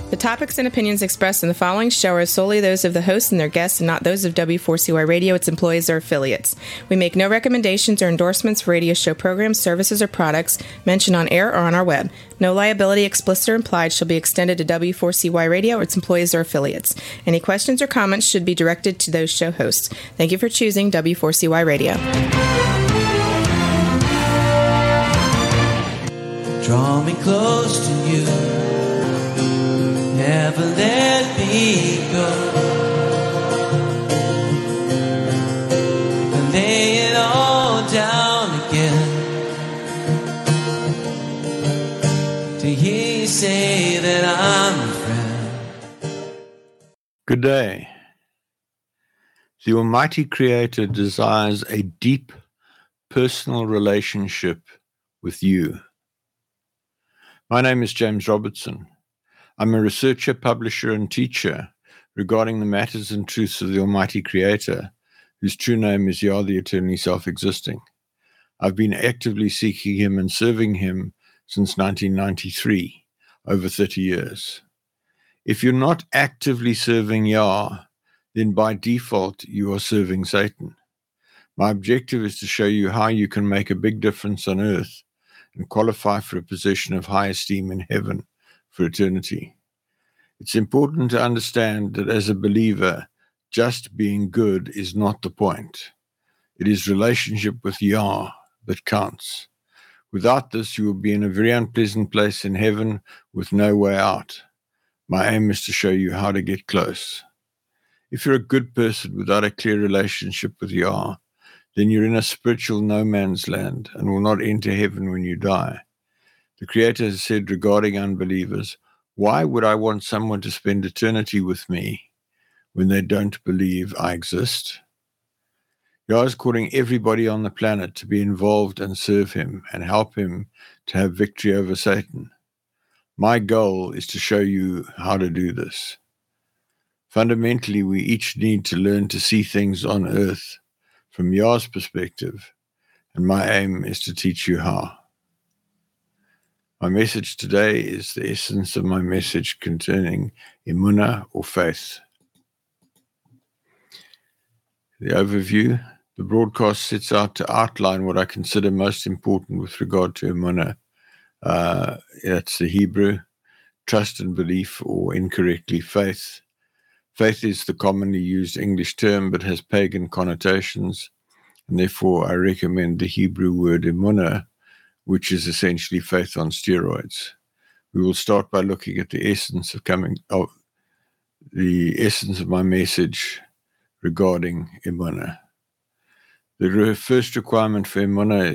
The topics and opinions expressed in the following show are solely those of the hosts and their guests and not those of W4CY Radio, its employees, or affiliates. We make no recommendations or endorsements for radio show programs, services, or products mentioned on air or on our web. No liability, explicit or implied, shall be extended to W4CY Radio or its employees or affiliates. Any questions or comments should be directed to those show hosts. Thank you for choosing W4CY Radio. Draw me close to you, never let me go. I lay it all down again to hear you say that I'm a friend. Good day. The Almighty Creator desires a deep personal relationship with you. My name is James Robertson. I'm a researcher, publisher, and teacher regarding the matters and truths of the Almighty Creator, whose true name is Yah, the eternally self-existing. I've been actively seeking Him and serving Him since 1993, over 30 years. If you're not actively serving Yah, then by default you are serving Satan. My objective is to show you how you can make a big difference on earth and qualify for a position of high esteem in heaven for eternity. It's important to understand that as a believer, just being good is not the point. It is relationship with Yah that counts. Without this, you will be in a very unpleasant place in heaven with no way out. My aim is to show you how to get close. If you're a good person without a clear relationship with Yah, then you're in a spiritual no man's land and will not enter heaven when you die. The Creator has said regarding unbelievers, why would I want someone to spend eternity with me when they don't believe I exist? Yah is calling everybody on the planet to be involved and serve Him and help Him to have victory over Satan. My goal is to show you how to do this. Fundamentally, we each need to learn to see things on earth from Yah's perspective, and my aim is to teach you how. My message today is the essence of my message concerning emunah, or faith. The overview. The broadcast sets out to outline what I consider most important with regard to emunah. That's the Hebrew, trust and belief, or incorrectly faith. Faith is the commonly used English term, but has pagan connotations, and therefore I recommend the Hebrew word emunah, which is essentially faith on steroids. We will start by looking at the essence of my message regarding emunah. The first requirement for emunah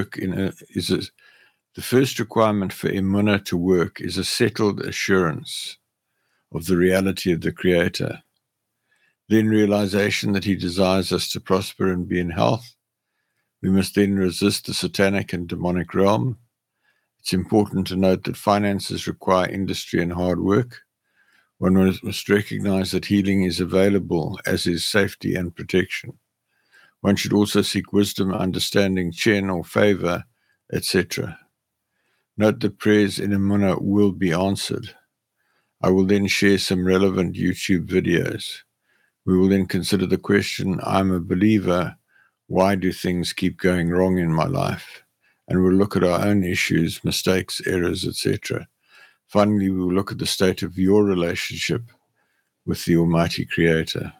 is a settled assurance of the reality of the Creator. Then realization that He desires us to prosper and be in health. We must then resist the satanic and demonic realm. It's important to note that finances require industry and hard work. One must recognize that healing is available, as is safety and protection. One should also seek wisdom, understanding, chen or favor, etc. Note that prayers in emunah will be answered. I will then share some relevant YouTube videos. We will then consider the question, I'm a believer, why do things keep going wrong in my life? And we'll look at our own issues, mistakes, errors, etc. Finally, we will look at the state of your relationship with the Almighty Creator.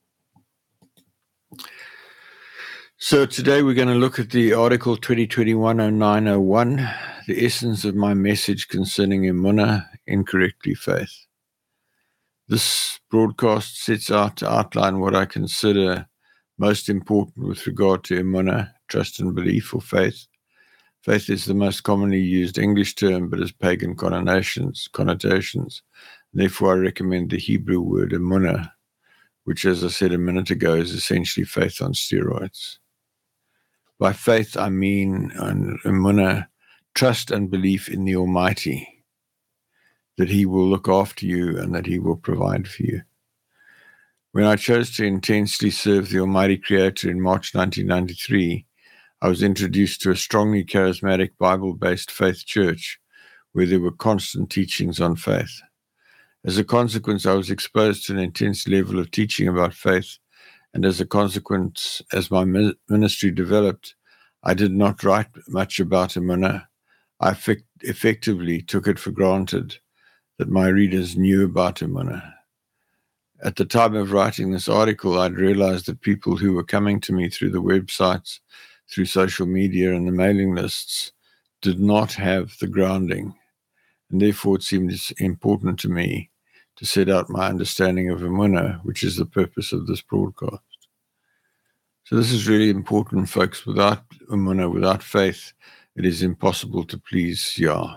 So today we're going to look at the article 2021-0901, the essence of my message concerning emunah, incorrectly faith. This broadcast sets out to outline what I consider most important with regard to emunah, trust and belief, or faith. Faith is the most commonly used English term, but has pagan connotations. Therefore, I recommend the Hebrew word emunah, which, as I said a minute ago, is essentially faith on steroids. By faith, I mean emunah, trust and belief in the Almighty, that He will look after you and that He will provide for you. When I chose to intensely serve the Almighty Creator in March 1993, I was introduced to a strongly charismatic Bible-based faith church where there were constant teachings on faith. As a consequence, I was exposed to an intense level of teaching about faith, and as a consequence, as my ministry developed, I did not write much about Emunah. I effectively took it for granted that my readers knew about Emunah. At the time of writing this article, I'd realized that people who were coming to me through the websites, through social media and the mailing lists, did not have the grounding, and therefore it seemed important to me to set out my understanding of Emunah, which is the purpose of this broadcast. So this is really important, folks. Without Emunah, without faith, it is impossible to please Yah.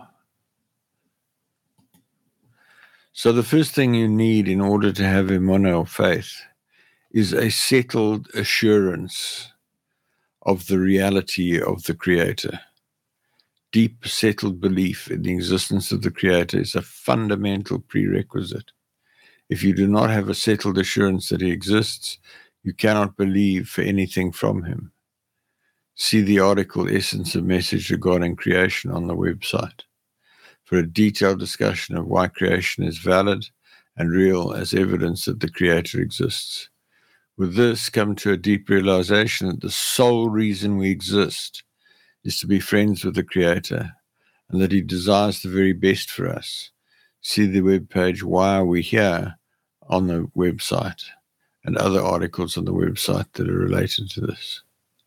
So the first thing you need in order to have Emunah, or faith, is a settled assurance of the reality of the Creator. Deep settled belief in the existence of the Creator is a fundamental prerequisite. If you do not have a settled assurance that He exists, you cannot believe for anything from Him. See the article Essence of Message Regarding Creation on the website for a detailed discussion of why creation is valid and real as evidence that the Creator exists. With this, come to a deep realization that the sole reason we exist is to be friends with the Creator, and that He desires the very best for us. See the webpage Why Are We Here on the website, and other articles on the website that are related to this.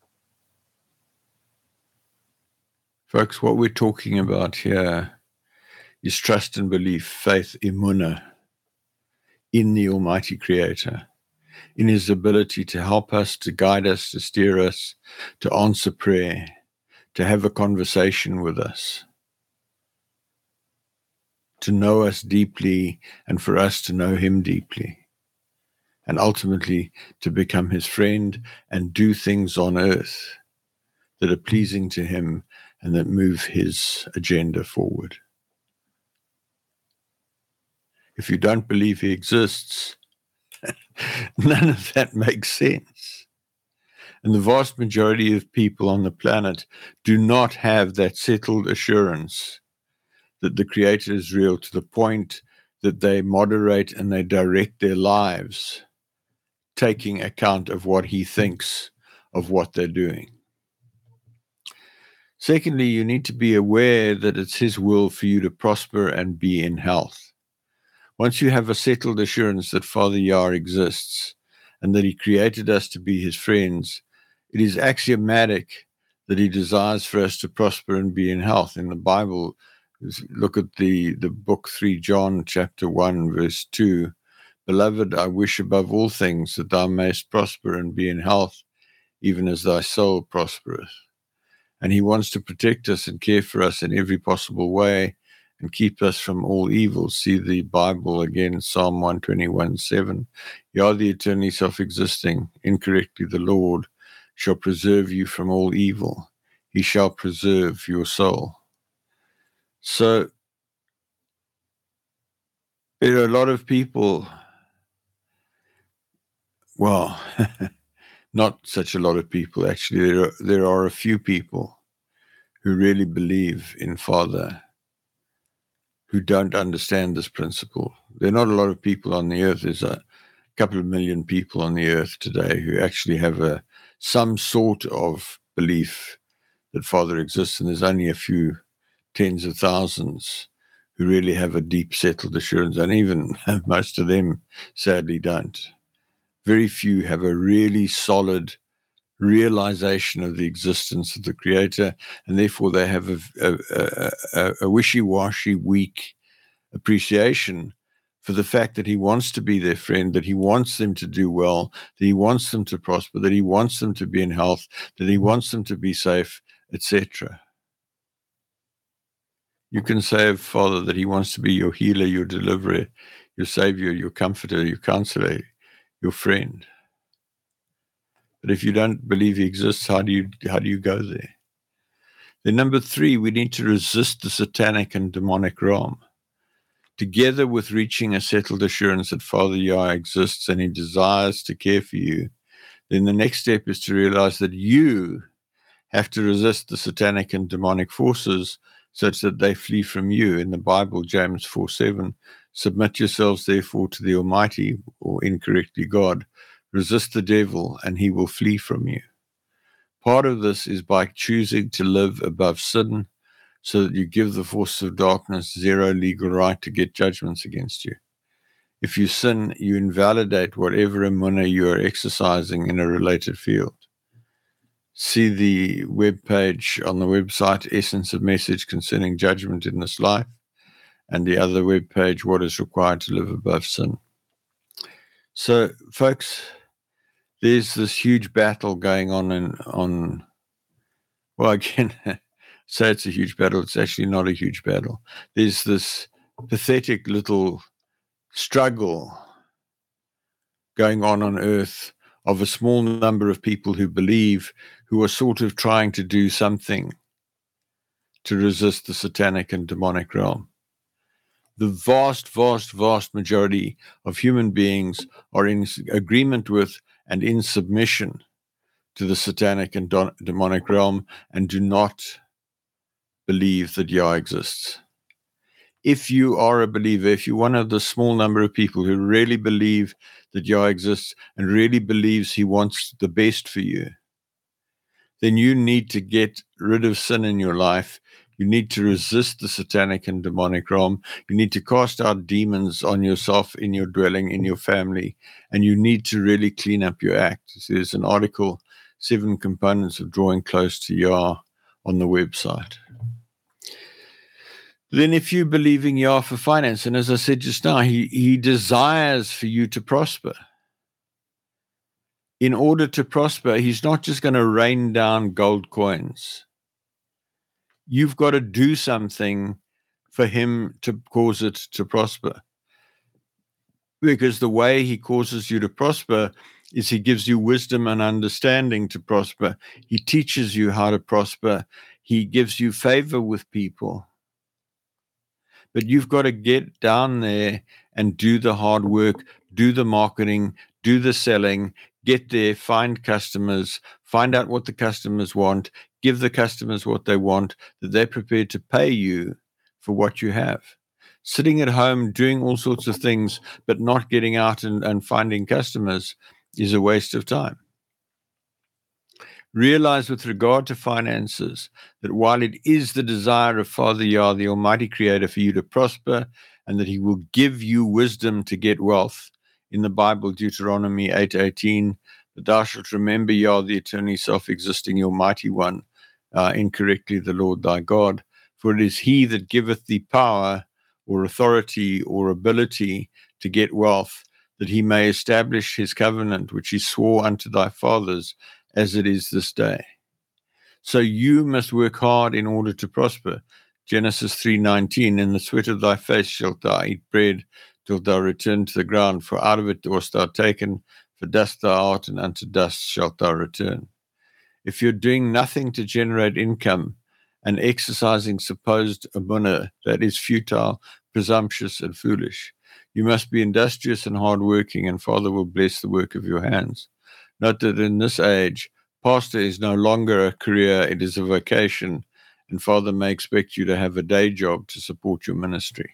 Folks, what we're talking about here is trust and belief, faith, Emunah, in the Almighty Creator, in His ability to help us, to guide us, to steer us, to answer prayer, to have a conversation with us, to know us deeply, and for us to know Him deeply, and ultimately to become His friend and do things on earth that are pleasing to Him and that move His agenda forward. If you don't believe He exists, none of that makes sense. And the vast majority of people on the planet do not have that settled assurance that the Creator is real, to the point that they moderate and they direct their lives, taking account of what He thinks of what they're doing. Secondly, you need to be aware that it's His will for you to prosper and be in health. Once you have a settled assurance that Father Yah exists and that He created us to be His friends, it is axiomatic that He desires for us to prosper and be in health. In the Bible, look at the book 3 John chapter 1 verse 2. Beloved, I wish above all things that thou mayest prosper and be in health, even as thy soul prospereth. And He wants to protect us and care for us in every possible way and keep us from all evil. See the Bible again, Psalm 121:7. Yah, the eternally self-existing, incorrectly the Lord, shall preserve you from all evil. He shall preserve your soul. So there are a lot of people, well, not such a lot of people actually. There are a few people who really believe in Father, who don't understand this principle. There are not a lot of people on the earth. There's a couple of million people on the earth today who actually have some sort of belief that Father exists, and there's only a few tens of thousands who really have a deep settled assurance, and even most of them sadly don't. Very few have a really solid realization of the existence of the Creator, and therefore they have a wishy-washy, weak appreciation for the fact that He wants to be their friend, that He wants them to do well, that He wants them to prosper, that He wants them to be in health, that He wants them to be safe, etc. You can say of Father that He wants to be your healer, your deliverer, your savior, your comforter, your counselor, your friend. But if you don't believe He exists, how do you go there? Then number 3, we need to resist the satanic and demonic realm. Together with reaching a settled assurance that Father Yah exists and He desires to care for you, then the next step is to realize that you have to resist the satanic and demonic forces such that they flee from you. In the Bible, James 4:7 Submit yourselves, therefore, to the Almighty, or incorrectly God. Resist the devil, and he will flee from you. Part of this is by choosing to live above sin, so that you give the forces of darkness zero legal right to get judgments against you. If you sin, you invalidate whatever emunah you are exercising in a related field. See the webpage on the website, Essence of Message Concerning Judgment in This Life, and the other webpage, What is Required to Live Above Sin. So, folks, there's this huge battle going on. Well, again, say it's a huge battle. It's actually not a huge battle. There's this pathetic little struggle going on earth of a small number of people who believe, who are sort of trying to do something to resist the satanic and demonic realm. The vast, vast, vast majority of human beings are in agreement with and in submission to the satanic and demonic realm and do not believe that Yah exists. If you are a believer, if you're one of the small number of people who really believe that Yah exists and really believes he wants the best for you, then you need to get rid of sin in your life. You need to resist the satanic and demonic realm. You need to cast out demons on yourself, in your dwelling, in your family, and you need to really clean up your act. So there's an article, 7 Components of Drawing Close to Yah, on the website. Then if you're believing Yah for finance, and as I said just now, he desires for you to prosper. In order to prosper, he's not just going to rain down gold coins. You've got to do something for him to cause it to prosper. Because the way he causes you to prosper is he gives you wisdom and understanding to prosper. He teaches you how to prosper. He gives you favor with people. But you've got to get down there and do the hard work, do the marketing, do the selling, get there, find customers, find out what the customers want, give the customers what they want, that they're prepared to pay you for what you have. Sitting at home doing all sorts of things, but not getting out and finding customers is a waste of time. Realize with regard to finances that while it is the desire of Father Yah, the Almighty Creator, for you to prosper and that he will give you wisdom to get wealth, in the Bible, Deuteronomy 8:18, that thou shalt remember Yah, the eternally self-existing Almighty One, incorrectly the Lord thy God, for it is he that giveth thee power or authority or ability to get wealth, that he may establish his covenant, which he swore unto thy fathers, as it is this day. So you must work hard in order to prosper. Genesis 3:19, in the sweat of thy face shalt thou eat bread till thou return to the ground, for out of it wast thou taken, for dust thou art, and unto dust shalt thou return. If you're doing nothing to generate income and exercising supposed emunah, that is futile, presumptuous, and foolish. You must be industrious and hardworking, and Father will bless the work of your hands. Note that in this age, pastor is no longer a career, it is a vocation, and Father may expect you to have a day job to support your ministry.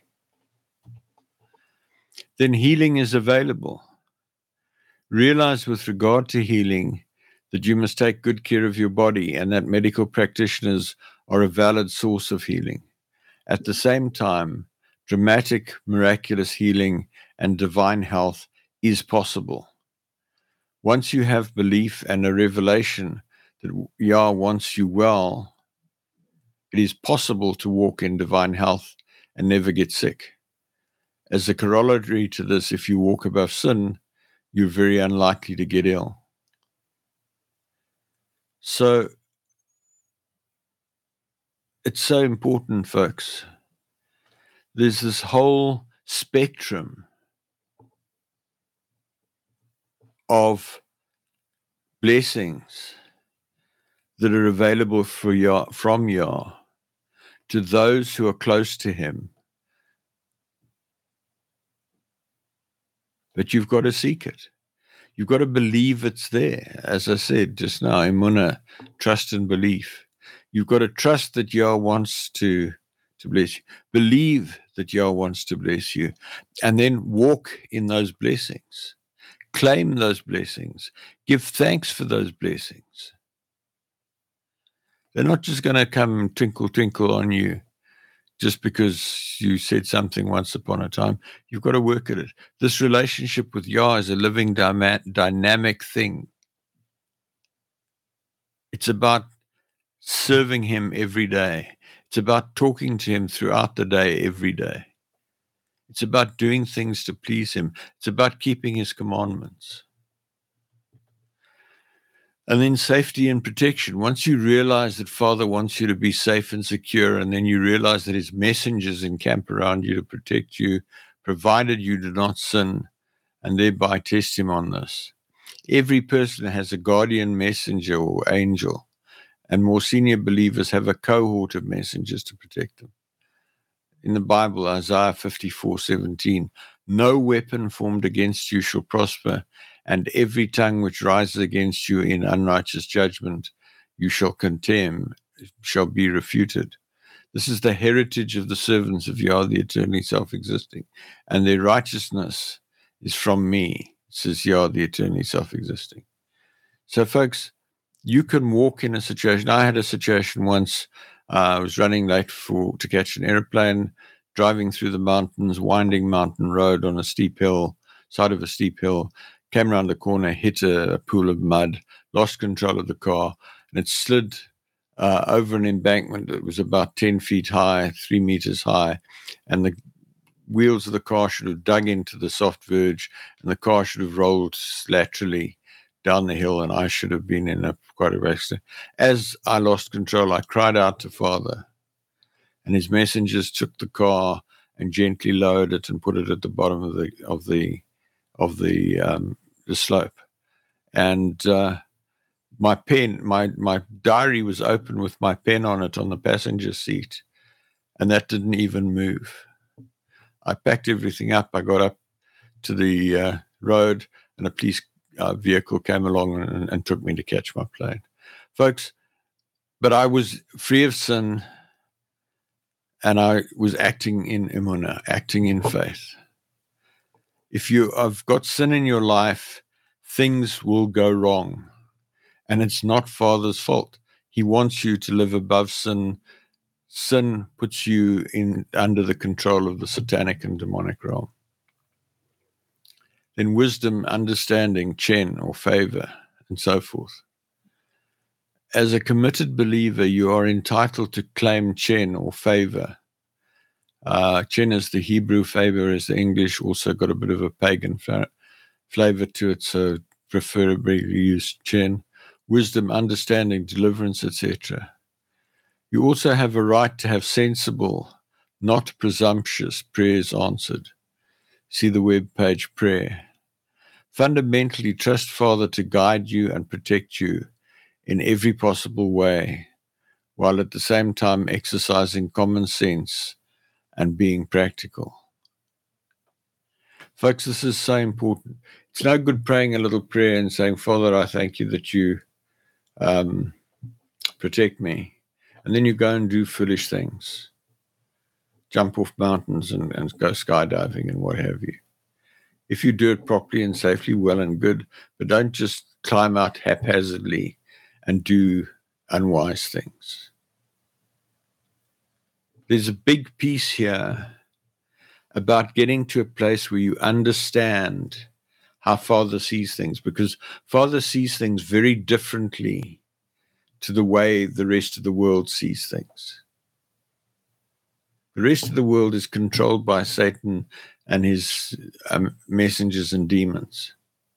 Then healing is available. Realize with regard to healing that you must take good care of your body and that medical practitioners are a valid source of healing. At the same time, dramatic, miraculous healing and divine health is possible. Once you have belief and a revelation that Yah wants you well, it is possible to walk in divine health and never get sick. As a corollary to this, if you walk above sin, you're very unlikely to get ill. So it's so important, folks. There's this whole spectrum of blessings that are available for Yah, from Yah to those who are close to him. But you've got to seek it. You've got to believe it's there. As I said just now, emunah, trust and belief. You've got to trust that Yah wants to bless you. Believe that Yah wants to bless you, and then walk in those blessings. Claim those blessings. Give thanks for those blessings. They're not just going to come twinkle, twinkle on you just because you said something once upon a time. You've got to work at it. This relationship with Yah is a living, dynamic thing. It's about serving Him every day. It's about talking to Him throughout the day, every day. It's about doing things to please Him. It's about keeping His commandments. And then safety and protection. Once you realize that Father wants you to be safe and secure, and then you realize that His messengers encamp around you to protect you, provided you do not sin, and thereby test Him on this. Every person has a guardian messenger or angel, and more senior believers have a cohort of messengers to protect them. In the Bible, Isaiah 54:17, no weapon formed against you shall prosper, and every tongue which rises against you in unrighteous judgment you shall condemn, shall be refuted. This is the heritage of the servants of Yah, the eternally self-existing, and their righteousness is from me, says Yah, the eternally self-existing. So, folks, you can walk in a situation. I had a situation once. I was running late to catch an airplane, driving through the mountains, winding mountain road on a steep hill, side of a steep hill, came around the corner, hit a pool of mud, lost control of the car, and it slid over an embankment that was about 10 feet high, 3 meters high, and the wheels of the car should have dug into the soft verge, and the car should have rolled laterally down the hill, and I should have been in quite a accident. As I lost control, I cried out to Father, and His messengers took the car and gently lowered it and put it at the bottom of the slope. And my pen, my diary was open with my pen on it on the passenger seat, and that didn't even move. I packed everything up. I got up to the road, and a police vehicle came along and took me to catch my plane. Folks, but I was free of sin, and I was acting in emunah, acting in faith. If you have got sin in your life, things will go wrong. And it's not Father's fault. He wants you to live above sin. Sin puts you under the control of the satanic and demonic realm. Then wisdom, understanding, chen or favor, and so forth. As a committed believer, you are entitled to claim chen or favor. Chen is the Hebrew, favor is the English, also got a bit of a pagan flavor to it, so preferably use chen. Wisdom, understanding, deliverance, etc. You also have a right to have sensible, not presumptuous prayers answered. See the webpage prayer. Fundamentally, trust Father to guide you and protect you in every possible way, while at the same time exercising common sense and being practical. Folks, this is so important. It's no good praying a little prayer and saying, Father, I thank you that you protect me. And then you go and do foolish things, jump off mountains and go skydiving and what have you. If you do it properly and safely, well and good, but don't just climb out haphazardly and do unwise things. There's a big piece here about getting to a place where you understand how Father sees things, because Father sees things very differently to the way the rest of the world sees things. The rest of the world is controlled by Satan and his messengers and demons.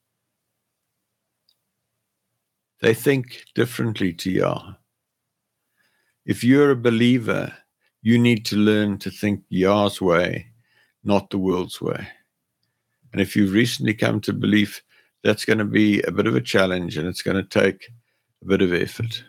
They think differently to Yah. If you're a believer, you need to learn to think Yah's way, not the world's way. And if you've recently come to belief, that's going to be a bit of a challenge, and it's going to take a bit of effort.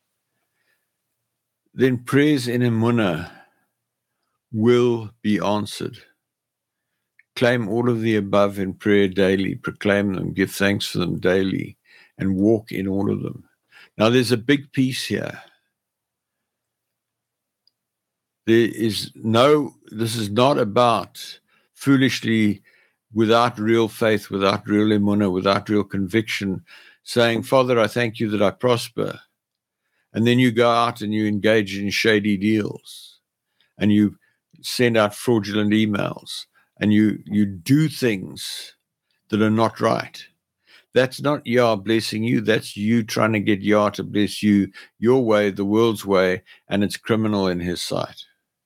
Then prayers in emunah will be answered. Claim all of the above in prayer daily. Proclaim them, give thanks for them daily, and walk in all of them. Now, there's a big piece here. This is not about foolishly, without real faith, without real emunah, without real conviction, saying, Father, I thank you that I prosper. And then you go out and you engage in shady deals and you send out fraudulent emails and you do things that are not right. That's not Yah blessing you. That's you trying to get Yah to bless you your way, the world's way, and it's criminal in his sight.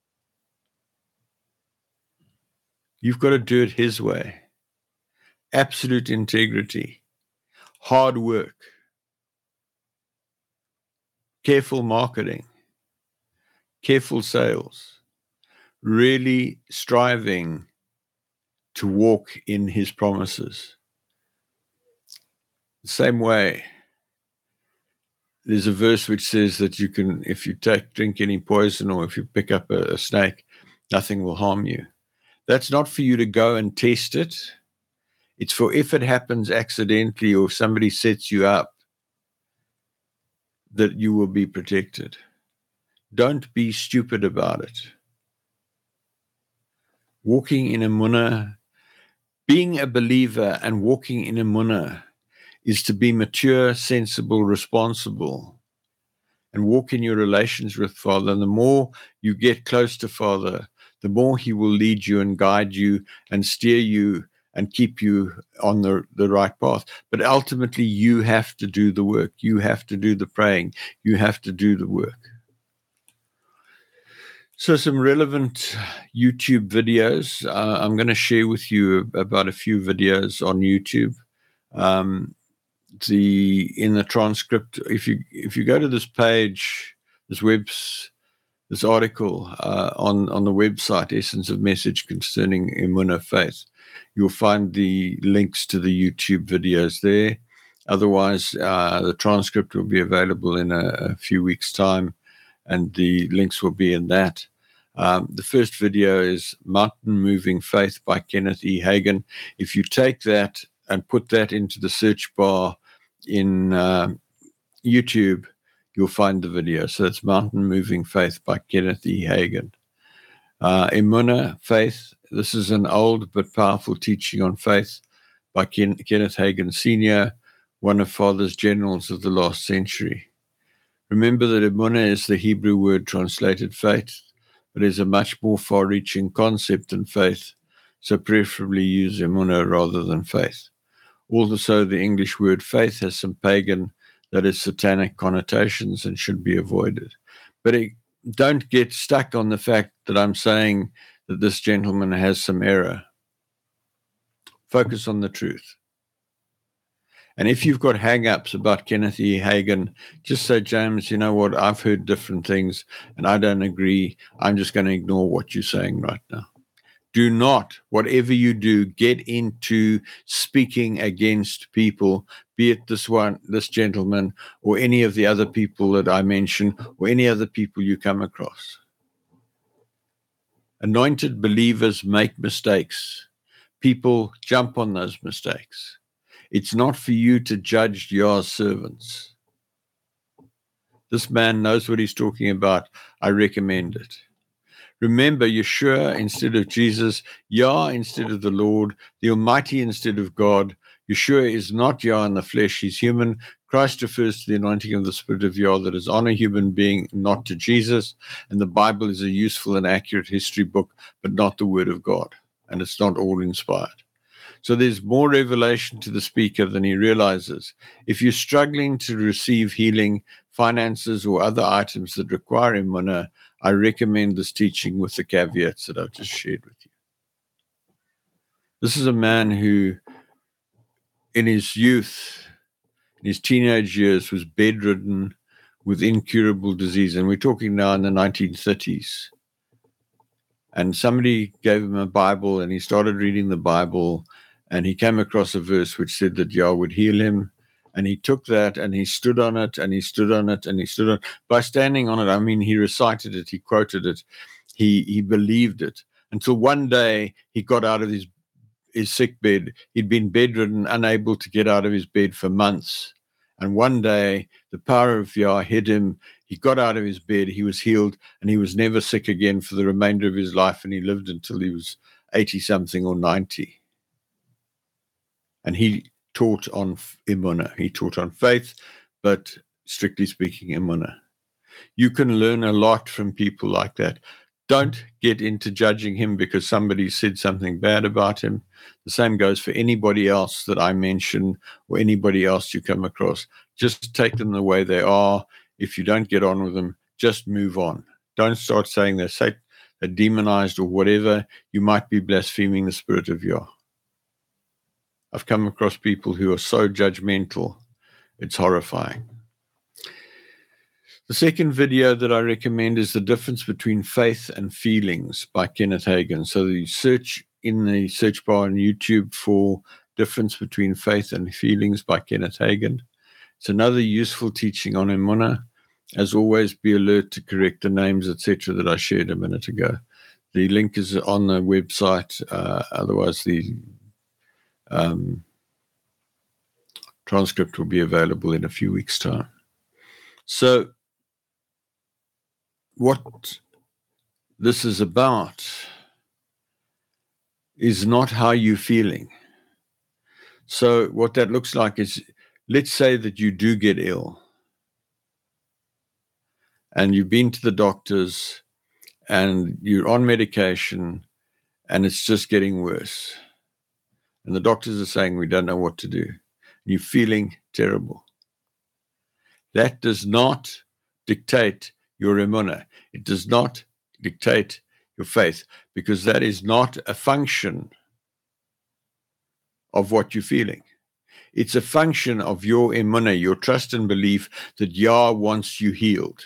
You've got to do it his way. Absolute integrity, hard work, careful marketing, careful sales, really striving to walk in his promises. The same way, there's a verse which says that you can, if you drink any poison or if you pick up a snake, nothing will harm you. That's not for you to go and test it. It's for if it happens accidentally or if somebody sets you up, that you will be protected. Don't be stupid about it. Walking in emunah, being a believer and walking in emunah is to be mature, sensible, responsible, and walk in your relations with Father. And the more you get close to Father, the more he will lead you and guide you and steer you and keep you on the right path. But ultimately, you have to do the work. You have to do the praying. You have to do the work. So some relevant YouTube videos. I'm going to share with you about a few videos on YouTube. In the transcript, if you go to this page, this article on the website, Essence of Message Concerning Emunah Faith, you'll find the links to the YouTube videos there. Otherwise, the transcript will be available in a few weeks' time, and the links will be in that. The first video is Mountain Moving Faith by Kenneth E. Hagin. If you take that and put that into the search bar in YouTube, you'll find the video. So it's Mountain Moving Faith by Kenneth E. Hagin. Emunah, Faith. This is an old but powerful teaching on faith by Kenneth Hagin Sr., one of Father's generals of the last century. Remember that emunah is the Hebrew word translated faith, but is a much more far-reaching concept than faith, so preferably use emunah rather than faith. Also, the English word faith has some pagan, that is satanic connotations and should be avoided. But don't get stuck on the fact that I'm saying that this gentleman has some error. Focus on the truth. And if you've got hang-ups about Kenneth E. Hagin, just say, James, you know what, I've heard different things and I don't agree. I'm just going to ignore what you're saying right now. Do not, whatever you do, get into speaking against people, be it this gentleman, or any of the other people that I mentioned, or any other people you come across. Anointed believers make mistakes. People jump on those mistakes. It's not for you to judge Yah's servants. This man knows what he's talking about. I recommend it. Remember Yeshua instead of Jesus, Yah instead of the Lord, the Almighty instead of God. Yeshua is not Yah in the flesh, he's human. Christ refers to the anointing of the Spirit of Yah that is on a human being, not to Jesus. And the Bible is a useful and accurate history book, but not the Word of God. And it's not all inspired. So there's more revelation to the speaker than he realizes. If you're struggling to receive healing, finances, or other items that require emunah, I recommend this teaching with the caveats that I've just shared with you. This is a man who, in his youth, in his teenage years, was bedridden with incurable disease. And we're talking now in the 1930s. And somebody gave him a Bible, and he started reading the Bible, and he came across a verse which said that Yah would heal him. And he took that and he stood on it and he stood on it and he stood on it. By standing on it, I mean, he recited it, he quoted it, he believed it, until one day he got out of his sick bed. He'd been bedridden, unable to get out of his bed for months. And one day, the power of Yah hit him. He got out of his bed, he was healed, and he was never sick again for the remainder of his life, and he lived until he was 80-something or 90. And he taught on Emunah. He taught on faith, but strictly speaking, Emunah. You can learn a lot from people like that. Don't get into judging him because somebody said something bad about him. The same goes for anybody else that I mention or anybody else you come across. Just take them the way they are. If you don't get on with them, just move on. Don't start saying they're demonized or whatever. You might be blaspheming the Spirit of Yah. I've come across people who are so judgmental. It's horrifying. The second video that I recommend is The Difference Between Faith and Feelings by Kenneth Hagin. So you search in the search bar on YouTube for Difference Between Faith and Feelings by Kenneth Hagin. It's another useful teaching on Emunah. As always, be alert to correct the names, etc., that I shared a minute ago. The link is on the website. Otherwise, the transcript will be available in a few weeks' time. So, what this is about is not how you're feeling. So what that looks like is, let's say that you do get ill and you've been to the doctors and you're on medication and it's just getting worse. And the doctors are saying, we don't know what to do. And you're feeling terrible. That does not dictate your emunah. It does not dictate your faith, because that is not a function of what you're feeling. It's a function of your emunah, your trust and belief that Yah wants you healed.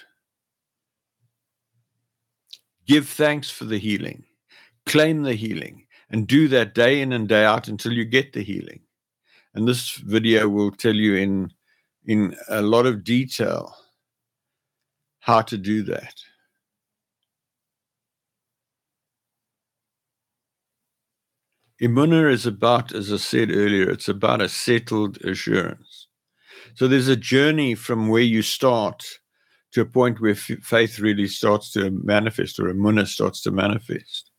Give thanks for the healing. Claim the healing. And do that day in and day out until you get the healing. And this video will tell you in a lot of detail how to do that. Emunah is about, as I said earlier, it's about a settled assurance. So there's a journey from where you start to a point where faith really starts to manifest, or emunah starts to manifest.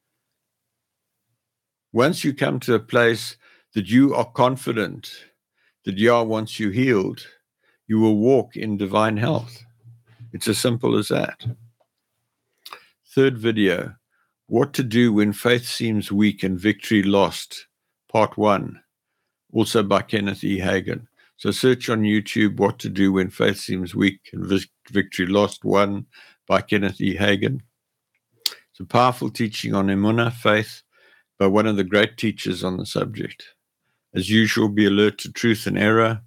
Once you come to a place that you are confident that Yah wants you healed, you will walk in divine health. It's as simple as that. Third video, what to do when faith seems weak and victory lost, part 1, also by Kenneth E. Hagin. So search on YouTube, What to Do When Faith Seems Weak and Victory Lost, 1 by Kenneth E. Hagin. It's a powerful teaching on emunah, faith, by one of the great teachers on the subject. As usual, be alert to truth and error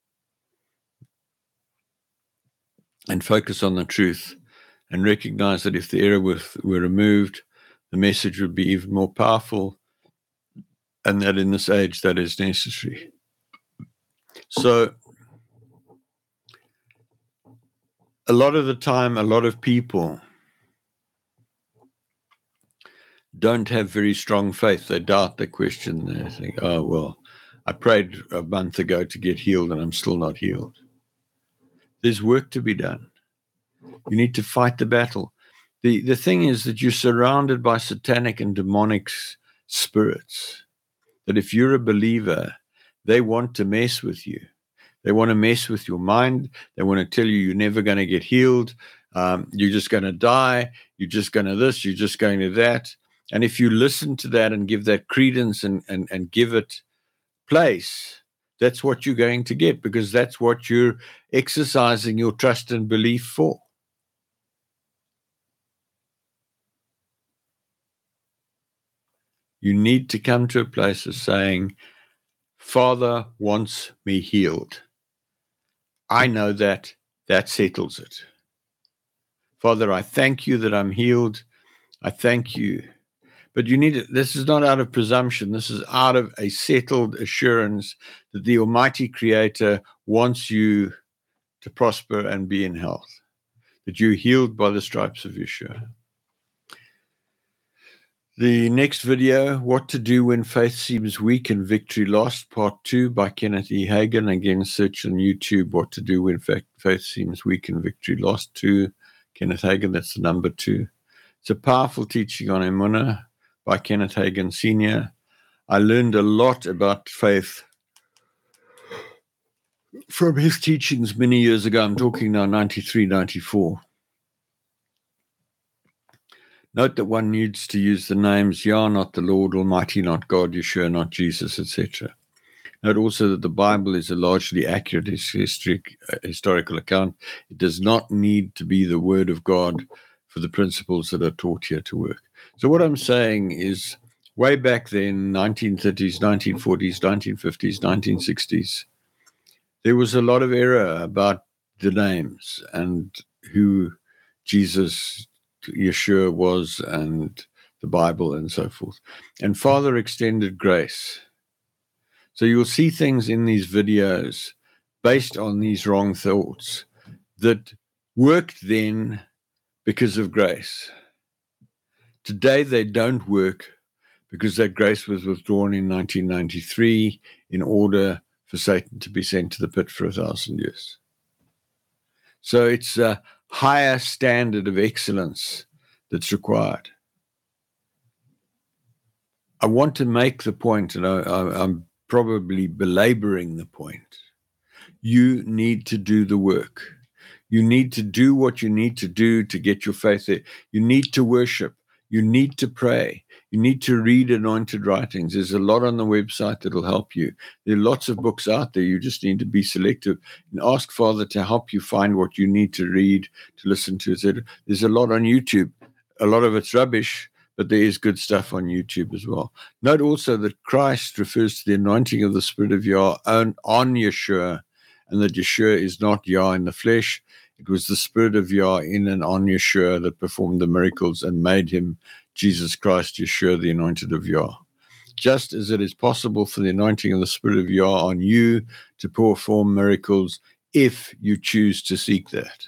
and focus on the truth, and recognize that if the error were removed, the message would be even more powerful, and that in this age that is necessary. So a lot of the time, a lot of people don't have very strong faith. They doubt, they question, they think, oh, well, I prayed a month ago to get healed and I'm still not healed. There's work to be done. You need to fight the battle. The thing is that you're surrounded by satanic and demonic spirits, that if you're a believer, they want to mess with you. They want to mess with your mind. They want to tell you you're never going to get healed. You're just going to die. You're just going to this. You're just going to that. And if you listen to that and give that credence and give it place, that's what you're going to get, because that's what you're exercising your trust and belief for. You need to come to a place of saying, Father wants me healed. I know that settles it. Father, I thank you that I'm healed. I thank you. But you need it. This is not out of presumption. This is out of a settled assurance that the Almighty Creator wants you to prosper and be in health, that you're healed by the stripes of Yeshua. The next video, What to Do When Faith Seems Weak and Victory Lost, Part 2 by Kenneth E. Hagin. Again, search on YouTube, What to Do When Faith Seems Weak and Victory Lost, 2, Kenneth Hagin, that's the number 2. It's a powerful teaching on Emunah by Kenneth Hagin Sr. I learned a lot about faith from his teachings many years ago. I'm talking now 93, 94. Note that one needs to use the names Yah, not the Lord, Almighty, not God, Yeshua, not Jesus, etc. Note also that the Bible is a largely accurate historical account. It does not need to be the Word of God for the principles that are taught here to work. So what I'm saying is, way back then, 1930s, 1940s, 1950s, 1960s, there was a lot of error about the names and who Jesus, Yeshua was, and the Bible and so forth. And Father extended grace. So you'll see things in these videos based on these wrong thoughts that worked then because of grace. Today they don't work because that grace was withdrawn in 1993 in order for Satan to be sent to the pit for 1,000 years. So it's a higher standard of excellence that's required. I want to make the point, and I'm probably belaboring the point. You need to do the work. You need to do what you need to do to get your faith there. You need to worship. You need to pray. You need to read anointed writings. There's a lot on the website that will help you. There are lots of books out there. You just need to be selective and ask Father to help you find what you need to read, to listen to, etc. There's a lot on YouTube. A lot of it's rubbish, but there is good stuff on YouTube as well. Note also that Christ refers to the anointing of the Spirit of Yah on Yeshua, and that Yeshua is not Yah in the flesh. It was the Spirit of Yah in and on Yeshua that performed the miracles and made him Jesus Christ, Yeshua, the anointed of Yah. Just as it is possible for the anointing of the Spirit of Yah on you to perform miracles if you choose to seek that.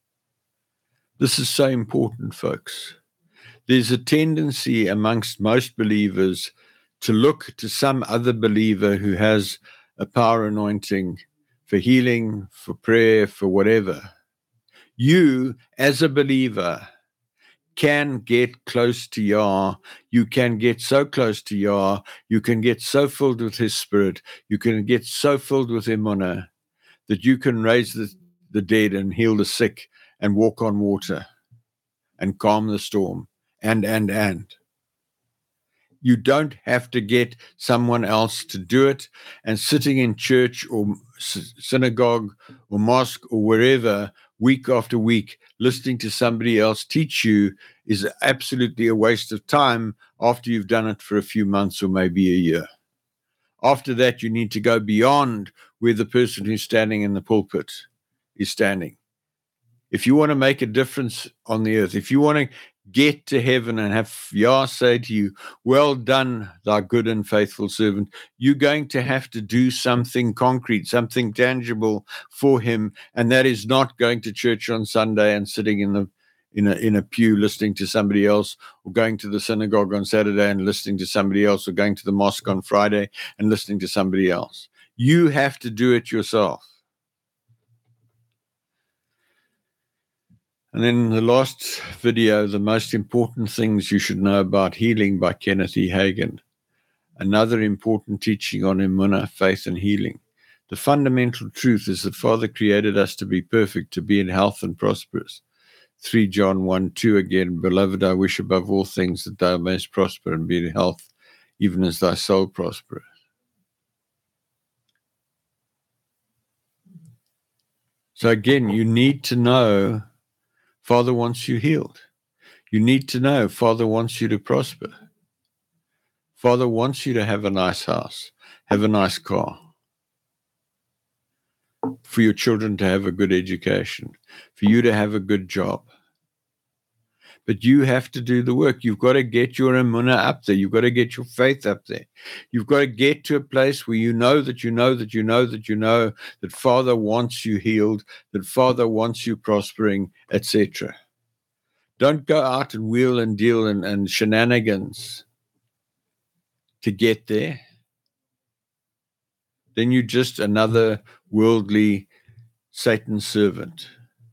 This is so important, folks. There's a tendency amongst most believers to look to some other believer who has a power anointing for healing, for prayer, for whatever. You, as a believer, can get close to Yah. You can get so close to Yah. You can get so filled with His Spirit. You can get so filled with Emunah that you can raise the dead and heal the sick and walk on water and calm the storm. And. You don't have to get someone else to do it, and sitting in church or synagogue or mosque or wherever week after week, listening to somebody else teach you is absolutely a waste of time after you've done it for a few months or maybe a year. After that, you need to go beyond where the person who's standing in the pulpit is standing. If you want to make a difference on the earth, if you want to get to heaven and have Yah say to you, well done, thy good and faithful servant, you're going to have to do something concrete, something tangible for him. And that is not going to church on Sunday and sitting in a pew listening to somebody else, or going to the synagogue on Saturday and listening to somebody else, or going to the mosque on Friday and listening to somebody else. You have to do it yourself. And then the last video, the most important things you should know about healing by Kenneth E. Hagin. Another important teaching on Emunah, faith and healing. The fundamental truth is that Father created us to be perfect, to be in health and prosperous. 3 John 1:2 again, beloved, I wish above all things that thou mayest prosper and be in health, even as thy soul prospereth. So again, you need to know Father wants you healed. You need to know Father wants you to prosper. Father wants you to have a nice house, have a nice car, for your children to have a good education, for you to have a good job. But you have to do the work. You've got to get your Emunah up there. You've got to get your faith up there. You've got to get to a place where you know that Father wants you healed, that Father wants you prospering, etc. Don't go out and wheel and deal and shenanigans to get there. Then you're just another worldly Satan servant.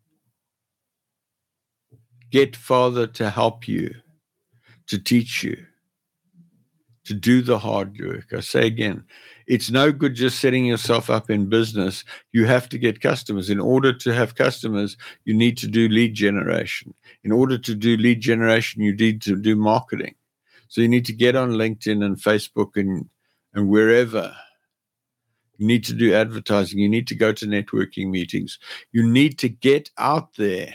Get Father to help you, to teach you, to do the hard work. I say again, it's no good just setting yourself up in business. You have to get customers. In order to have customers, you need to do lead generation. In order to do lead generation, you need to do marketing. So you need to get on LinkedIn and Facebook and wherever. You need to do advertising. You need to go to networking meetings. You need to get out there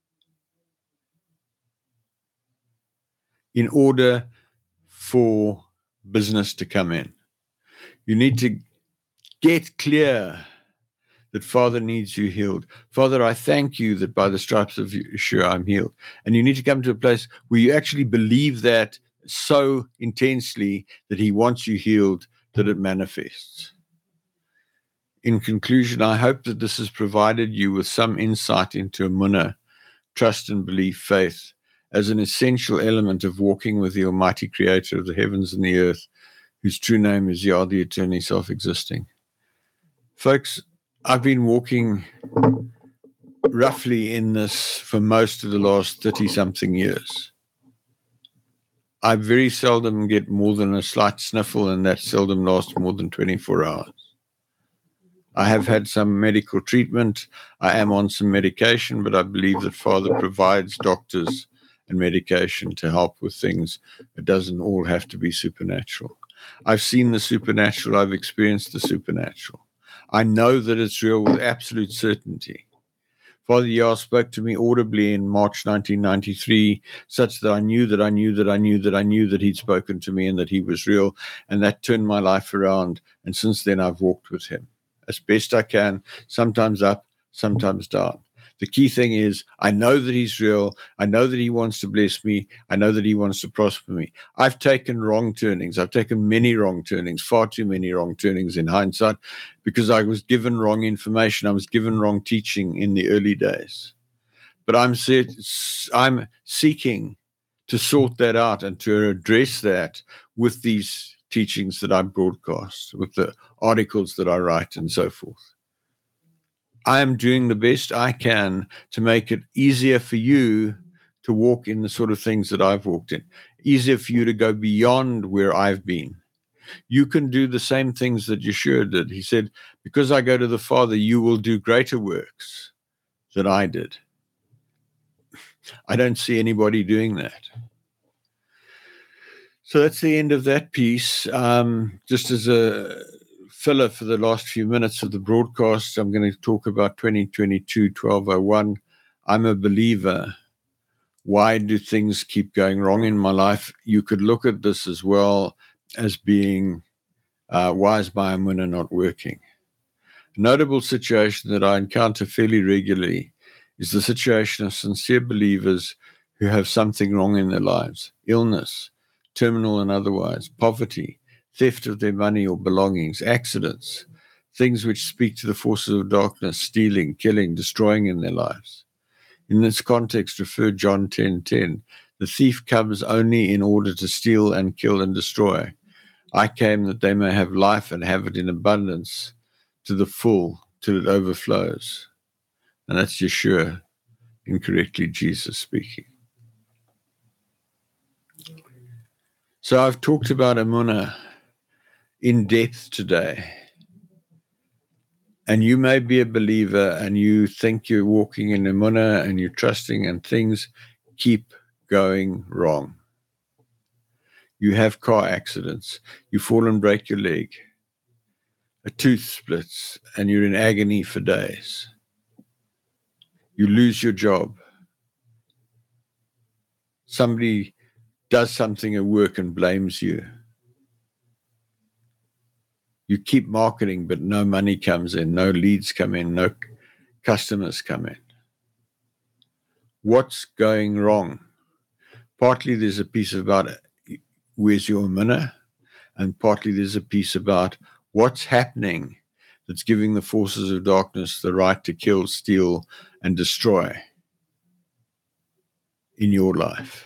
in order for business to come in. You need to get clear that Father needs you healed. Father, I thank you that by the stripes of Yeshua I'm healed. And you need to come to a place where you actually believe that so intensely that he wants you healed, that it manifests. In conclusion, I hope that this has provided you with some insight into Emunah, trust and belief, faith, as an essential element of walking with the Almighty Creator of the heavens and the earth, whose true name is Yah, the eternally self-existing. Folks, I've been walking roughly in this for most of the last 30-something years. I very seldom get more than a slight sniffle, and that seldom lasts more than 24 hours. I have had some medical treatment. I am on some medication, but I believe that Father provides doctors and medication to help with things. It doesn't all have to be supernatural. I've seen the supernatural. I've experienced the supernatural. I know that it's real with absolute certainty. Father Yah spoke to me audibly in March 1993, such that I knew that he'd spoken to me and that he was real, and that turned my life around. And since then, I've walked with him as best I can, sometimes up, sometimes down. The key thing is, I know that he's real. I know that he wants to bless me. I know that he wants to prosper me. I've taken wrong turnings. I've taken many wrong turnings, far too many wrong turnings in hindsight, because I was given wrong information. I was given wrong teaching in the early days. But I'm seeking to sort that out and to address that with these teachings that I broadcast, with the articles that I write and so forth. I am doing the best I can to make it easier for you to walk in the sort of things that I've walked in, easier for you to go beyond where I've been. You can do the same things that Yeshua did. He said, because I go to the Father, you will do greater works than I did. I don't see anybody doing that. So that's the end of that piece. Just as a filler for the last few minutes of the broadcast, I'm going to talk about 2022-1201. I'm a believer. Why do things keep going wrong in my life? You could look at this as well as being, why is my Emunah not working? A notable situation that I encounter fairly regularly is the situation of sincere believers who have something wrong in their lives: illness, terminal and otherwise, poverty, theft of their money or belongings, accidents, things which speak to the forces of darkness, stealing, killing, destroying in their lives. In this context, refer John 10:10. The thief comes only in order to steal and kill and destroy. I came that they may have life and have it in abundance to the full, till it overflows. And that's Yeshua, incorrectly Jesus speaking. So I've talked about Emunah in depth today. And you may be a believer and you think you're walking in Emunah and you're trusting, and things keep going wrong. You have car accidents, you fall and break your leg, a tooth splits, and you're in agony for days. You lose your job. Somebody does something at work and blames you. You keep marketing, but no money comes in, no leads come in, no customers come in. What's going wrong? Partly there's a piece about where's your Emunah, and partly there's a piece about what's happening that's giving the forces of darkness the right to kill, steal, and destroy in your life.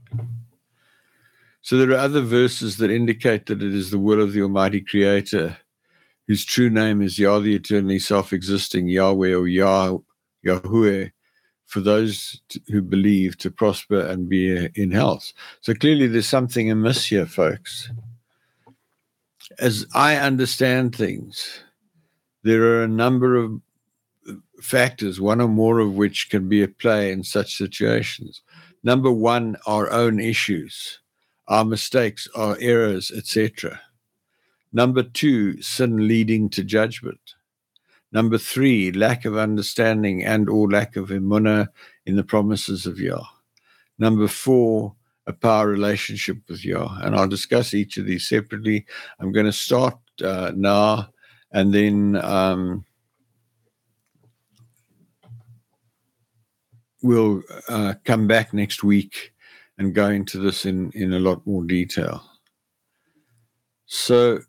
So there are other verses that indicate that it is the will of the Almighty Creator, whose true name is Yah, the eternally self-existing Yahweh or Yahuwah, for those who believe to prosper and be in health. So clearly there's something amiss here, folks. As I understand things, there are a number of factors, one or more of which can be at play in such situations. Number one, our own issues, our mistakes, our errors, etc. Number two, sin leading to judgment. Number three, lack of understanding and or lack of emunah in the promises of Yah. Number four, a power relationship with Yah. And I'll discuss each of these separately. I'm going to start now, and then we'll come back next week and go into this in a lot more detail. So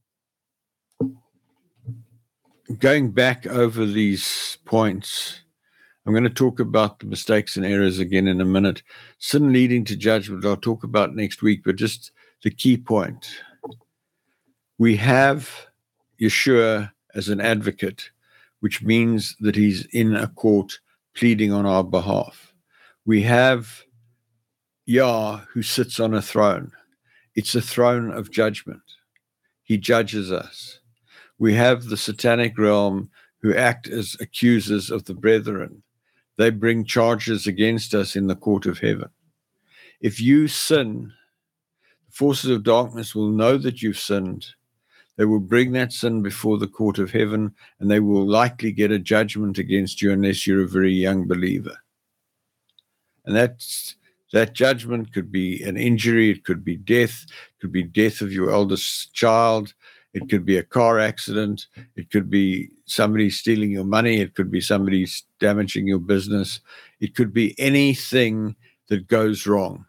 going back over these points, I'm going to talk about the mistakes and errors again in a minute. Sin leading to judgment, I'll talk about next week, but just the key point. We have Yeshua as an advocate, which means that he's in a court pleading on our behalf. We have Yah who sits on a throne. It's a throne of judgment. He judges us. We have the satanic realm who act as accusers of the brethren. They bring charges against us in the court of heaven. If you sin, the forces of darkness will know that you've sinned. They will bring that sin before the court of heaven, and they will likely get a judgment against you unless you're a very young believer. And that judgment could be an injury, it could be death, it could be death of your eldest child, it could be a car accident, it could be somebody stealing your money, it could be somebody damaging your business, it could be anything that goes wrong.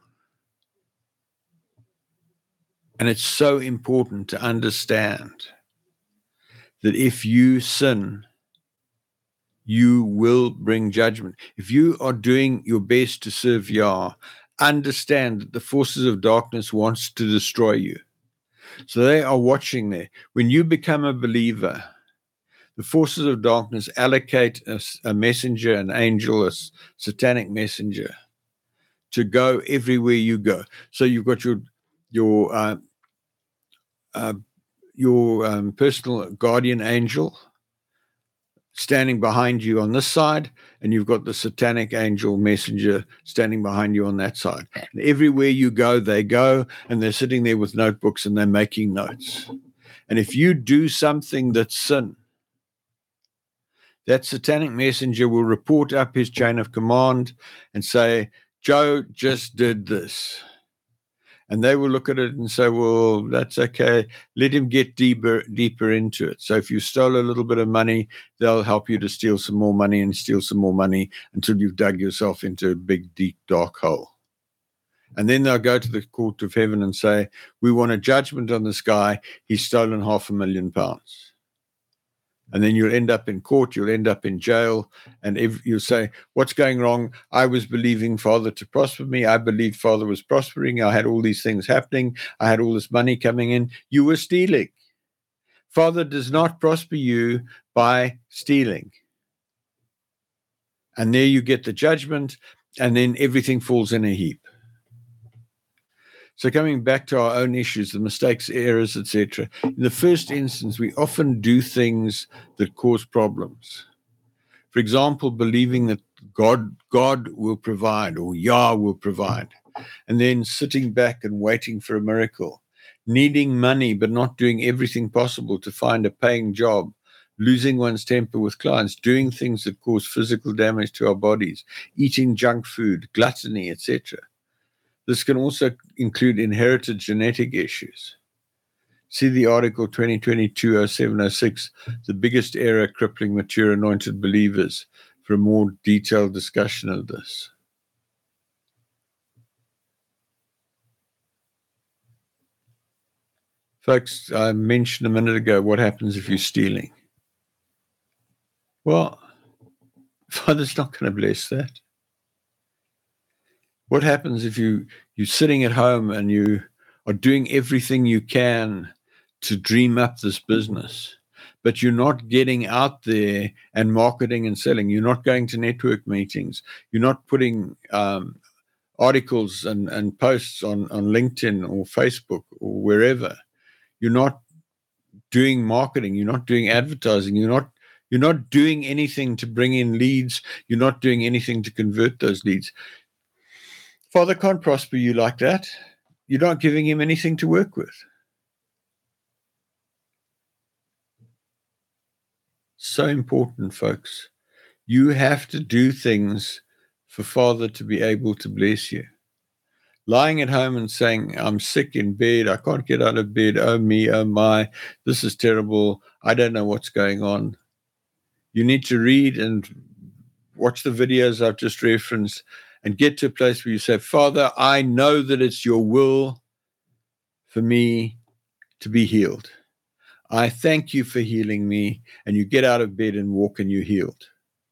And it's so important to understand that if you sin, you will bring judgment. If you are doing your best to serve Yah, understand that the forces of darkness wants to destroy you. So they are watching there. When you become a believer, the forces of darkness allocate a messenger, an angel, a satanic messenger, to go everywhere you go. So you've got your personal guardian angel standing behind you on this side, and you've got the satanic angel messenger standing behind you on that side. And everywhere you go, they go, and they're sitting there with notebooks and they're making notes. And if you do something that's sin, that satanic messenger will report up his chain of command and say, Joe just did this. And they will look at it and say, well, that's okay. Let him get deeper into it. So if you stole a little bit of money, they'll help you to steal some more money and steal some more money until you've dug yourself into a big, deep, dark hole. And then they'll go to the court of heaven and say, we want a judgment on this guy. He's stolen £500,000. And then you'll end up in court, you'll end up in jail, and you'll say, what's going wrong? I was believing Father to prosper me. I believed Father was prospering. I had all these things happening. I had all this money coming in. You were stealing. Father does not prosper you by stealing. And there you get the judgment, and then everything falls in a heap. So coming back to our own issues, the mistakes, errors, etc. In the first instance, we often do things that cause problems. For example, believing that God will provide, or Yah will provide, and then sitting back and waiting for a miracle, needing money but not doing everything possible to find a paying job, losing one's temper with clients, doing things that cause physical damage to our bodies, eating junk food, gluttony, etc. This can also include inherited genetic issues. See the article 2022-0706, The Biggest Error Crippling Mature Anointed Believers, for a more detailed discussion of this. Folks, I mentioned a minute ago what happens if you're stealing. Well, Father's not going to bless that. What happens if you're sitting at home and you are doing everything you can to dream up this business, but you're not getting out there and marketing and selling? You're not going to network meetings. You're not putting articles and posts on LinkedIn or Facebook or wherever. You're not doing marketing. You're not doing advertising. You're not doing anything to bring in leads. You're not doing anything to convert those leads. Father can't prosper you like that. You're not giving him anything to work with. So important, folks. You have to do things for Father to be able to bless you. Lying at home and saying, I'm sick in bed, I can't get out of bed, oh me, oh my, this is terrible, I don't know what's going on. You need to read and watch the videos I've just referenced and get to a place where you say, Father, I know that it's your will for me to be healed. I thank you for healing me. And you get out of bed and walk and you're healed.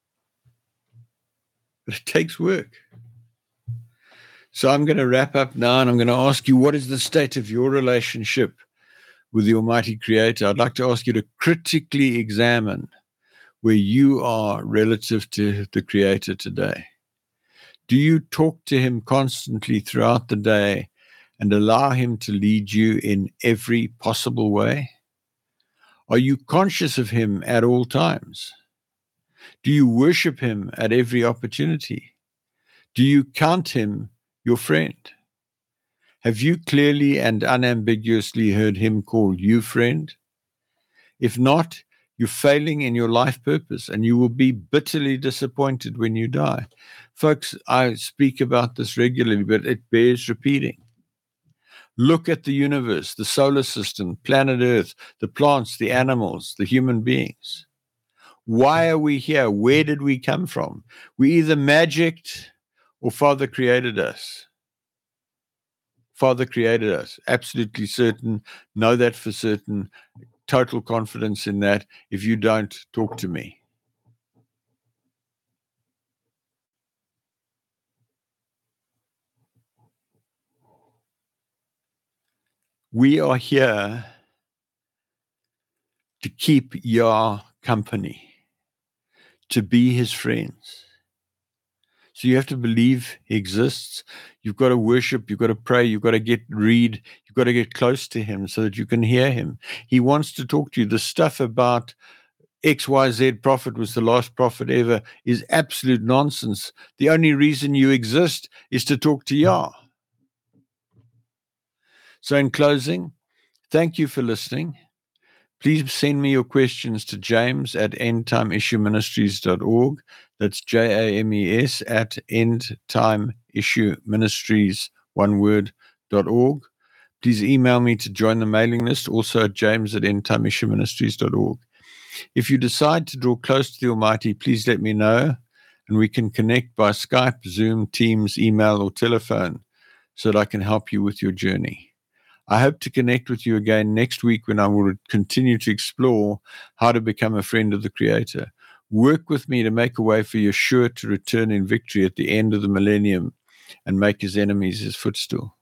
But it takes work. So I'm going to wrap up now, and I'm going to ask you, what is the state of your relationship with the Almighty Creator? I'd like to ask you to critically examine where you are relative to the Creator today. Do you talk to him constantly throughout the day and allow him to lead you in every possible way? Are you conscious of him at all times? Do you worship him at every opportunity? Do you count him your friend? Have you clearly and unambiguously heard him call you friend? If not, you're failing in your life purpose, and you will be bitterly disappointed when you die. Folks, I speak about this regularly, but it bears repeating. Look at the universe, the solar system, planet Earth, the plants, the animals, the human beings. Why are we here? Where did we come from? We either magicked or Father created us. Father created us. Absolutely certain. Know that for certain. Total confidence in that. If you don't, talk to me. We are here to keep Yah company, to be his friends. So you have to believe he exists. You've got to worship. You've got to pray. You've got to read. You've got to get close to him so that you can hear him. He wants to talk to you. The stuff about XYZ prophet was the last prophet ever is absolute nonsense. The only reason you exist is to talk to Yah. So in closing, thank you for listening. Please send me your questions to james@endtimeissueministries.org. That's JAMES at endtimeissueministries, one word, .org. Please email me to join the mailing list, also at james@endtimeissueministries.org. If you decide to draw close to the Almighty, please let me know, and we can connect by Skype, Zoom, Teams, email, or telephone so that I can help you with your journey. I hope to connect with you again next week when I will continue to explore how to become a friend of the Creator. Work with me to make a way for Yeshua to return in victory at the end of the millennium and make his enemies his footstool.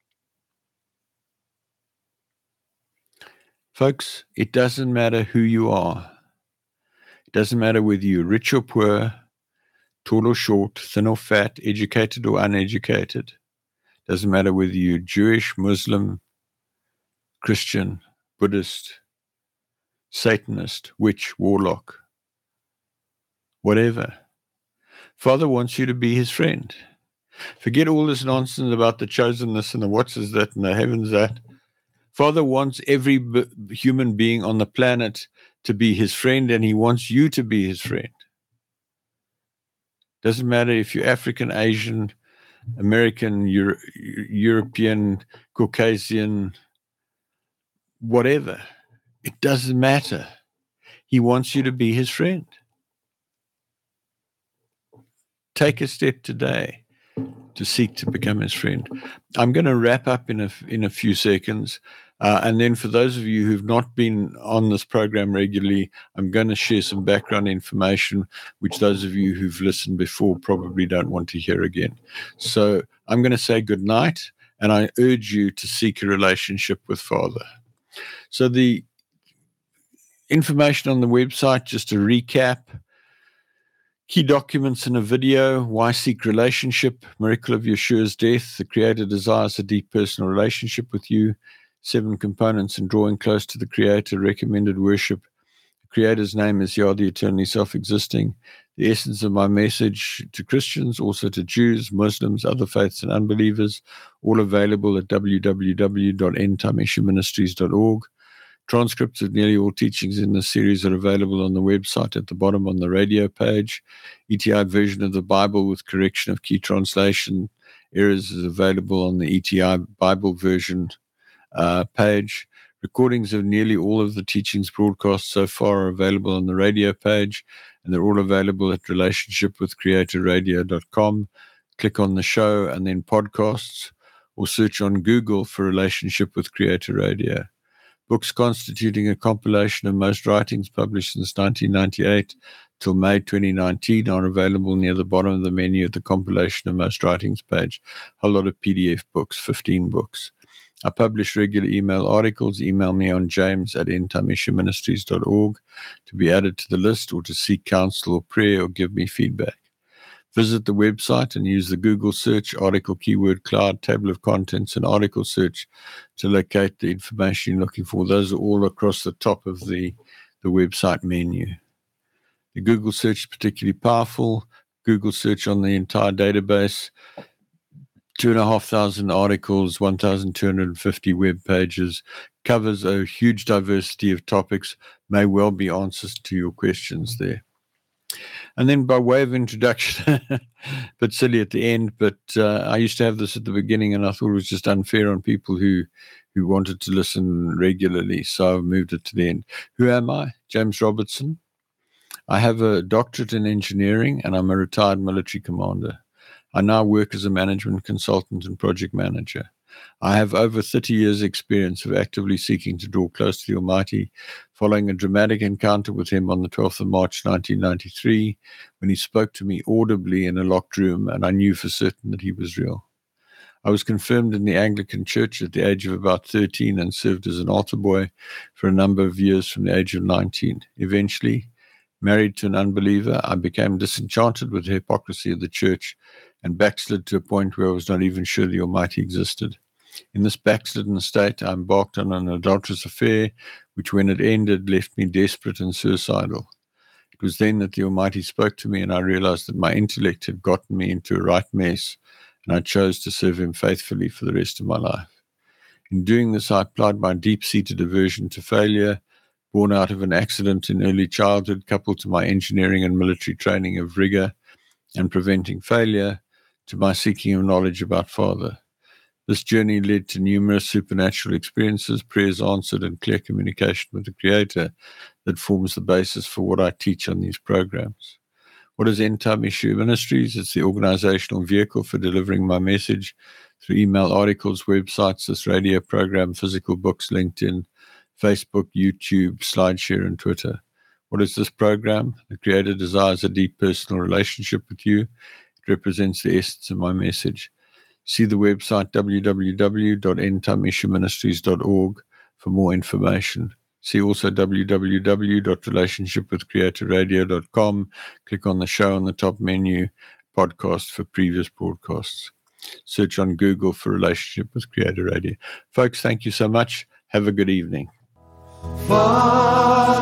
Folks, it doesn't matter who you are. It doesn't matter whether you're rich or poor, tall or short, thin or fat, educated or uneducated. It doesn't matter whether you're Jewish, Muslim, Christian, Buddhist, Satanist, witch, warlock, whatever. Father wants you to be his friend. Forget all this nonsense about the chosenness and the what's is that and the heavens that. Father wants every human being on the planet to be his friend, and he wants you to be his friend. Doesn't matter if you're African, Asian, American, European, Caucasian, whatever. It doesn't matter. He wants you to be his friend. Take a step today to seek to become his friend. I'm going to wrap up in a few seconds. And then for those of you who've not been on this program regularly, I'm going to share some background information, which those of you who've listened before probably don't want to hear again. So I'm going to say good night, and I urge you to seek a relationship with Father. So the information on the website, just a recap: key documents in a video, why seek relationship, miracle of Yeshua's death, the Creator desires a deep personal relationship with you, 7 components in drawing close to the Creator, recommended worship, the Creator's name is Yah, the eternally self-existing, the essence of my message to Christians, also to Jews, Muslims, other faiths and unbelievers, all available at www.endtimeyeshuaministries.org. Transcripts of nearly all teachings in this series are available on the website at the bottom on the radio page. ETI version of the Bible with correction of key translation errors is available on the ETI Bible version page. Recordings of nearly all of the teachings broadcast so far are available on the radio page, and they're all available at relationshipwithcreatorradio.com. Click on the show and then podcasts, or search on Google for Relationship with Creator Radio. Books constituting a compilation of most writings published since 1998 till May 2019 are available near the bottom of the menu at the compilation of most writings page. A lot of PDF books, 15 books. I publish regular email articles. Email me on james@endtimeyeshuaministries.org to be added to the list, or to seek counsel or prayer, or give me feedback. Visit the website and use the Google search, article, keyword, cloud, table of contents, and article search to locate the information you're looking for. Those are all across the top of the website menu. The Google search is particularly powerful. Google search on the entire database, 2,500 articles, 1,250 web pages, covers a huge diversity of topics, may well be answers to your questions there. And then by way of introduction, but silly at the end, but I used to have this at the beginning, and I thought it was just unfair on people who wanted to listen regularly, so I moved it to the end. Who am I? James Robertson. I have a doctorate in engineering, and I'm a retired military commander. I now work as a management consultant and project manager. I have over 30 years' experience of actively seeking to draw close to the Almighty, following a dramatic encounter with Him on the 12th of March, 1993, when He spoke to me audibly in a locked room, and I knew for certain that He was real. I was confirmed in the Anglican Church at the age of about 13 and served as an altar boy for a number of years from the age of 19. Eventually, married to an unbeliever, I became disenchanted with the hypocrisy of the church and backslid to a point where I was not even sure the Almighty existed. In this backslidden state, I embarked on an adulterous affair, which when it ended left me desperate and suicidal. It was then that the Almighty spoke to me, and I realized that my intellect had gotten me into a right mess, and I chose to serve Him faithfully for the rest of my life. In doing this, I applied my deep-seated aversion to failure, born out of an accident in early childhood, coupled to my engineering and military training of rigor and preventing failure, to my seeking of knowledge about Father. This journey led to numerous supernatural experiences, prayers answered, and clear communication with the Creator that forms the basis for what I teach on these programs. What is End Time Yeshua Ministries? It's the organizational vehicle for delivering my message through email, articles, websites, this radio program, physical books, LinkedIn, Facebook, YouTube, SlideShare, and Twitter. What is this program? The Creator desires a deep personal relationship with you. It represents the essence of my message. See the website www.endtimeyeshuaministries.org for more information. See also www.relationshipwithcreatorradio.com. Click on the show on the top menu, podcast for previous broadcasts. Search on Google for Relationship with Creator Radio. Folks, thank you so much. Have a good evening. Father,